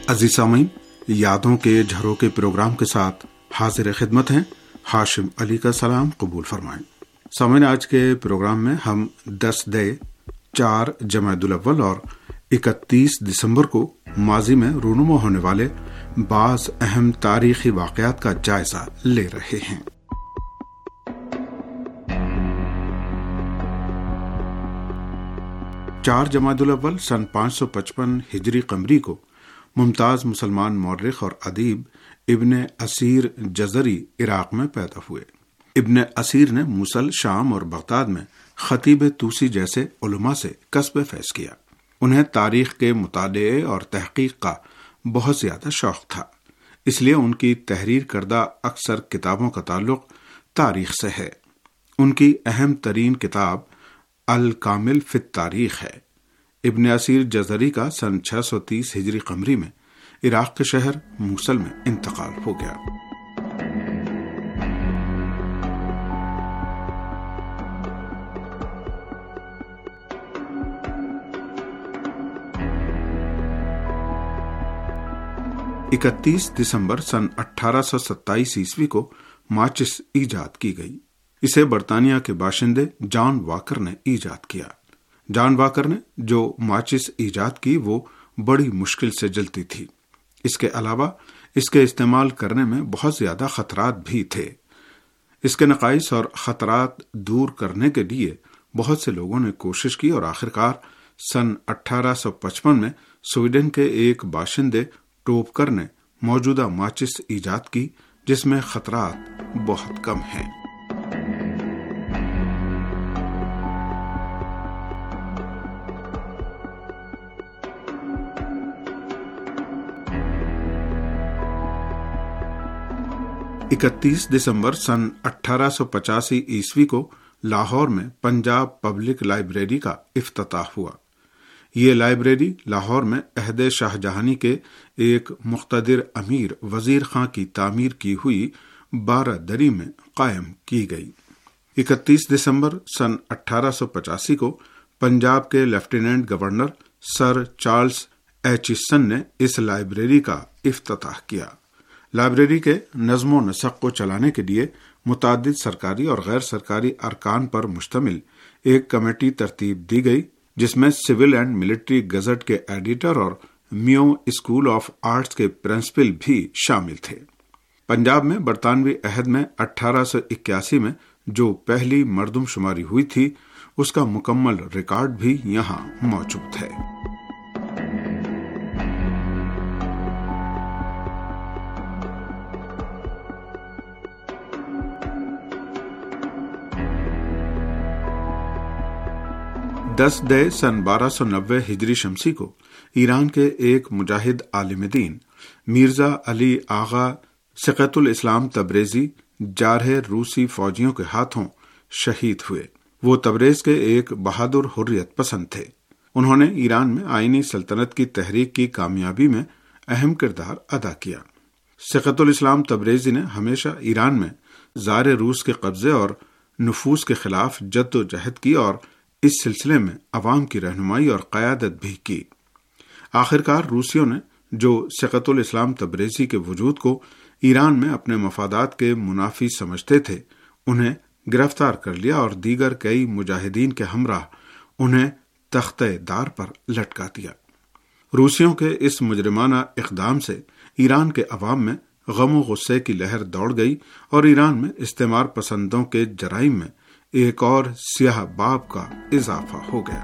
عزیز سامعین، یادوں کے جھروکے پروگرام کے ساتھ حاضر خدمت ہیں۔ ہاشم علی کا سلام قبول فرمائیں۔ سامعین، آج کے پروگرام میں ہم 10 دے 4 جمادی الاول اور 31 دسمبر کو ماضی میں رونما ہونے والے بعض اہم تاریخی واقعات کا جائزہ لے رہے ہیں۔ 4 جمادی الاول سن 555 ہجری قمری کو ممتاز مسلمان مورخ اور ادیب ابن اسیر جزری عراق میں پیدا ہوئے۔ ابن اسیر نے موصل، شام اور بغداد میں خطیب توسی جیسے علماء سے کسب فیض کیا۔ انہیں تاریخ کے مطالعے اور تحقیق کا بہت زیادہ شوق تھا، اس لیے ان کی تحریر کردہ اکثر کتابوں کا تعلق تاریخ سے ہے۔ ان کی اہم ترین کتاب الکامل فی التاریخ ہے۔ ابن اسیر جزری کا سن 630 ہجری قمری میں عراق کے شہر موصل میں انتقال ہو گیا۔ اکتیس دسمبر سن 1827 عیسوی کو ماچس ایجاد کی گئی۔ اسے برطانیہ کے باشندے جان واکر نے ایجاد کیا۔ جان واکر نے جو ماچس ایجاد کی وہ بڑی مشکل سے جلتی تھی۔ اس کے علاوہ اس کے استعمال کرنے میں بہت زیادہ خطرات بھی تھے۔ اس کے نقائص اور خطرات دور کرنے کے لیے بہت سے لوگوں نے کوشش کی اور آخرکار سن 1855 میں سویڈن کے ایک باشندے ٹوپکر نے موجودہ ماچس ایجاد کی، جس میں خطرات بہت کم ہیں۔ اکتیس دسمبر سن 1885 عیسوی کو لاہور میں پنجاب پبلک لائبریری کا افتتاح ہوا۔ یہ لائبریری لاہور میں عہد شاہ جہانی کے ایک مقتدر امیر وزیر خاں کی تعمیر کی ہوئی 12 دری میں قائم کی گئی۔ 31 دسمبر سن 1885 کو پنجاب کے lieutenant governor sir Charles Aitchison نے اس لائبریری کا افتتاح کیا۔ لائبریری کے نظم و نسق کو چلانے کے لیے متعدد سرکاری اور غیر سرکاری ارکان پر مشتمل ایک کمیٹی ترتیب دی گئی، جس میں سول اینڈ ملٹری گزٹ کے ایڈیٹر اور میو اسکول آف آرٹس کے پرنسپل بھی شامل تھے۔ پنجاب میں برطانوی عہد میں 1881 میں جو پہلی مردم شماری ہوئی تھی، اس کا مکمل ریکارڈ بھی یہاں موجود ہے۔ دس دے سن 1290 ہجری شمسی کو ایران کے ایک مجاہد عالم دین مرزا علی آغا سقیت الاسلام تبریزی جارح روسی فوجیوں کے ہاتھوں شہید ہوئے۔ وہ تبریز کے ایک بہادر حریت پسند تھے۔ انہوں نے ایران میں آئینی سلطنت کی تحریک کی کامیابی میں اہم کردار ادا کیا۔ سقیت الاسلام تبریزی نے ہمیشہ ایران میں زار روس کے قبضے اور نفوذ کے خلاف جد و جہد کی اور اس سلسلے میں عوام کی رہنمائی اور قیادت بھی کی۔ آخرکار روسیوں نے جو سقیت الاسلام تبریزی کے وجود کو ایران میں اپنے مفادات کے منافی سمجھتے تھے، انہیں گرفتار کر لیا اور دیگر کئی مجاہدین کے ہمراہ انہیں تختہ دار پر لٹکا دیا۔ روسیوں کے اس مجرمانہ اقدام سے ایران کے عوام میں غم و غصے کی لہر دوڑ گئی اور ایران میں استعمار پسندوں کے جرائم میں ایک اور سیاہ باب کا اضافہ ہو گیا۔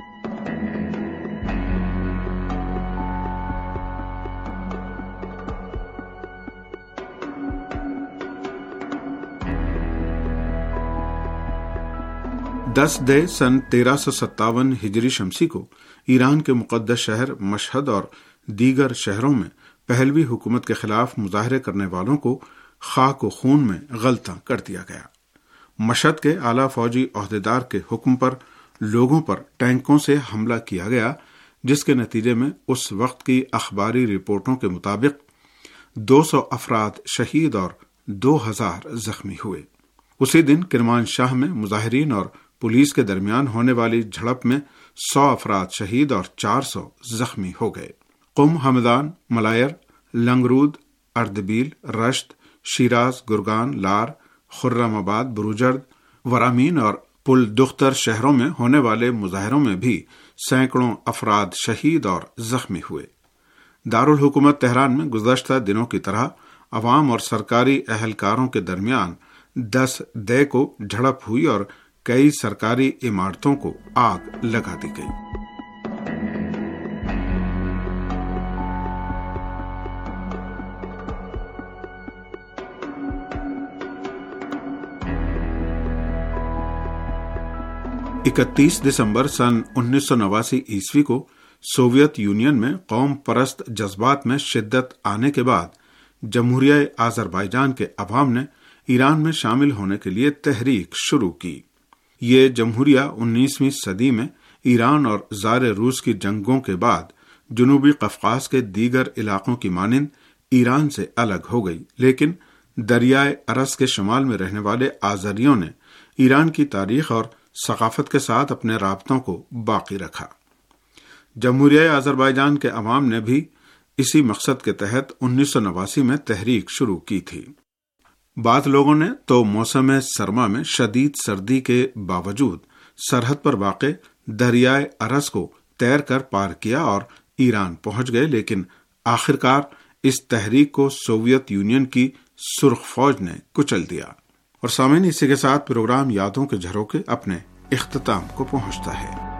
دس دے سن 1357 ہجری شمسی کو ایران کے مقدس شہر مشہد اور دیگر شہروں میں پہلوی حکومت کے خلاف مظاہرے کرنے والوں کو خاک و خون میں غلطاں کر دیا گیا۔ مشہد کے اعلیٰ فوجی عہدیدار کے حکم پر لوگوں پر ٹینکوں سے حملہ کیا گیا، جس کے نتیجے میں اس وقت کی اخباری رپورٹوں کے مطابق 200 افراد شہید اور 2000 زخمی ہوئے۔ اسی دن کرمان شاہ میں مظاہرین اور پولیس کے درمیان ہونے والی جھڑپ میں 100 افراد شہید اور 400 زخمی ہو گئے۔ قم، ہمدان، ملایر، لنگرود، اردبیل، رشت، شیراز، گرگان، لار، خرم آباد، بروجرد، ورامین اور پل دختر شہروں میں ہونے والے مظاہروں میں بھی سینکڑوں افراد شہید اور زخمی ہوئے۔ دارالحکومت تہران میں گزشتہ دنوں کی طرح عوام اور سرکاری اہلکاروں کے درمیان 10 دے کو جھڑپ ہوئی اور کئی سرکاری عمارتوں کو آگ لگا دی گئی۔ اکتیس دسمبر سن 1989 عیسوی کو سوویت یونین میں قوم پرست جذبات میں شدت آنے کے بعد جمہوریہ آذربائیجان کے عوام نے ایران میں شامل ہونے کے لیے تحریک شروع کی۔ یہ جمہوریہ 19ویں صدی میں ایران اور زار روس کی جنگوں کے بعد جنوبی قفقاز کے دیگر علاقوں کی مانند ایران سے الگ ہو گئی، لیکن دریائے ارس کے شمال میں رہنے والے آذریوں نے ایران کی تاریخ اور ثقافت کے ساتھ اپنے رابطوں کو باقی رکھا۔ جمہوریہ آذربائیجان کے عوام نے بھی اسی مقصد کے تحت 1989 میں تحریک شروع کی تھی۔ بعض لوگوں نے تو موسم سرما میں شدید سردی کے باوجود سرحد پر واقع دریائے ارس کو تیر کر پار کیا اور ایران پہنچ گئے، لیکن آخرکار اس تحریک کو سوویت یونین کی سرخ فوج نے کچل دیا۔ اور سامعین، اسی کے ساتھ پروگرام یادوں کے جھروکے اپنے اختتام کو پہنچتا ہے۔